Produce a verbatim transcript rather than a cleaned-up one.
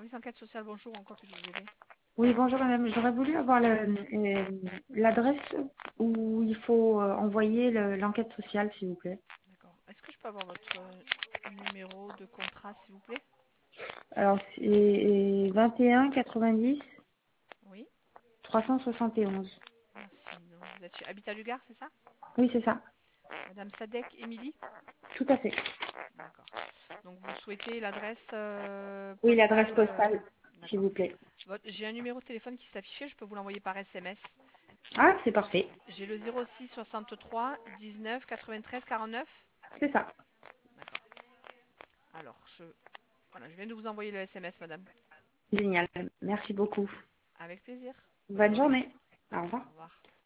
service enquête sociale, bonjour, en quoi puis-je vous aider? Oui, bonjour madame. J'aurais voulu avoir le- euh, l'adresse où il faut euh, envoyer le- l'enquête sociale, s'il vous plaît. D'accord. Est-ce que je peux avoir votre euh, numéro de contrat, s'il vous plaît? Alors, c'est vingt et un quatre-vingt-dix Oui, trois cent soixante et onze. merci. Donc, vous êtes chez Habitat Lugar, c'est ça? Oui, c'est ça. Madame Sadek, Émilie? Tout à fait. D'accord. Donc, vous souhaitez l'adresse euh, Oui, l'adresse postale euh, postale, s'il D'accord. vous plaît. Votre- J'ai un numéro de téléphone qui s'est affiché, je peux vous l'envoyer par S M S. Ah, c'est parfait. J'ai le zéro six soixante-trois dix-neuf quatre-vingt-treize quarante-neuf. C'est ça. D'accord. Alors, je... Voilà, je viens de vous envoyer le S M S, madame. Génial. Merci beaucoup. Avec plaisir. Bonne Bonne journée. journée. Au revoir. Au revoir.